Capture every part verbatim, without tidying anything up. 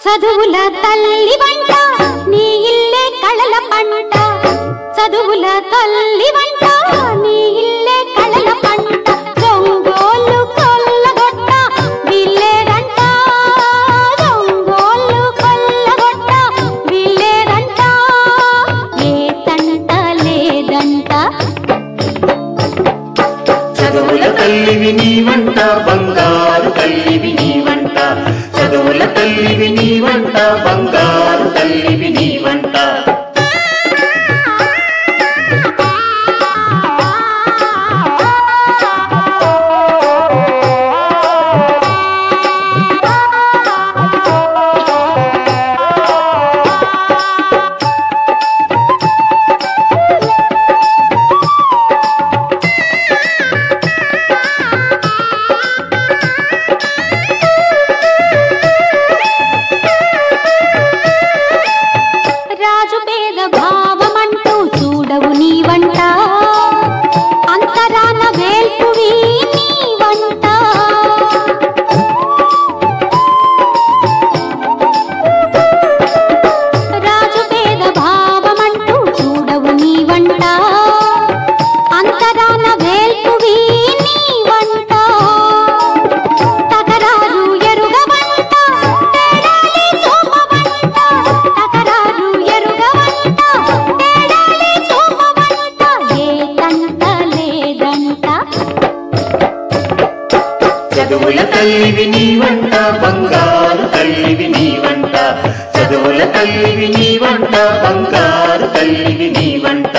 చదువుల తల్లి వంట నీ ఇల్లే కళల పంట చదువుల తల్లి వంట నీ ఇల్లే కళల పంట దొంగోళ్ళు కొల్లగొట్ట వీళ్ళేదంట దొంగోళ్ళు కొల్లగొట్ట వీళ్ళేదంట ఏ తంట లేదంట చదువుల తల్లివి నీ వంట బంగారు తల్లివి నీ వంట చదువుల తల్లివి నీ వంట బంగారు తల్లివి నీ వంట రాజు పేద భావమంటూ చూడవు నీ వంట అంతరాన వేల్పువి నీ వంట రాజు పేద భావమంటూ చూడవు నీ వంట అంతరాన వేల్పువి నీ వంట తకరారు ఎరుగవంట తేడాలి చూపవంట తకరారు ఎరుగవంట తేడాలి చూపవంట ఏ తంట లేదంట చదువుల తల్లివి నీ వంట బంగారు తల్లివి నీ వంట చదువుల తల్లివి నీ వంట బంగారు తల్లివి నీ వంట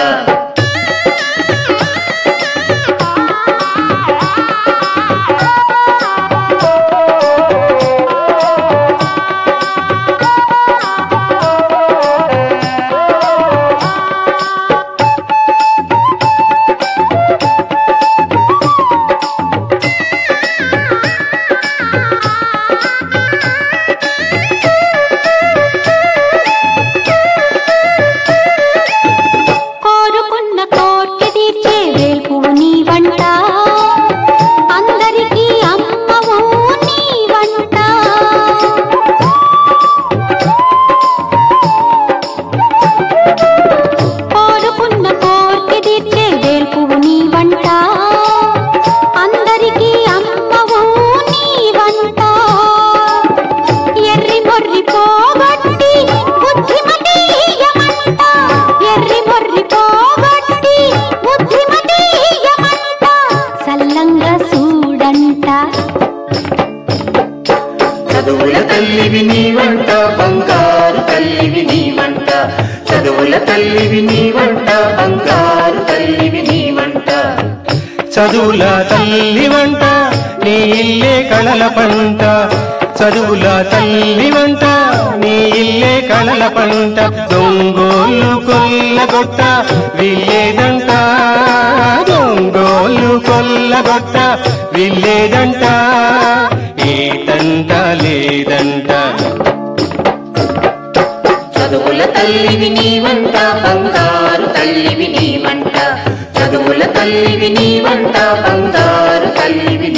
కోరుకున్న కోర్కె తీర్చే వేల్పువు నీ వంట అందరికీ అమ్మవు నీ వంట కోరుకున్న కోర్కె తీర్చే వేల్పువు నీ వంట అందరికీ అమ్మవు నీ వంట ఎర్రి మొర్రి పోగొట్టి బుద్ధిమతి ఇయ్యమంట ఎర్రి మొర్రి పోగొట్టి బుద్ధిమతి ఇయ్యమంట సల్లంగా చూడంట చదువుల తల్లివి నీ వంట బంగారు తల్లివి నీ వంట చదువుల తల్లివి నీ వంట బంగారు తల్లివి నీ వంట చదువుల తల్లి వంట నీ ఇల్లే కళల పంట చదువుల తల్లి వంట నీ ఇల్లే కళల పంట దొంగోళ్ళు కొల్లగొట్ట వీళ్ళేదంట దొంగోళ్ళు కొల్లగొట్ట వీళ్ళేదంట ఏ తంట లేదంట చదువుల తల్లివి నీ వంట బంగారు తల్లివి నీ వంట చదువుల తల్లివి నీ వంట బంగారు తల్లివి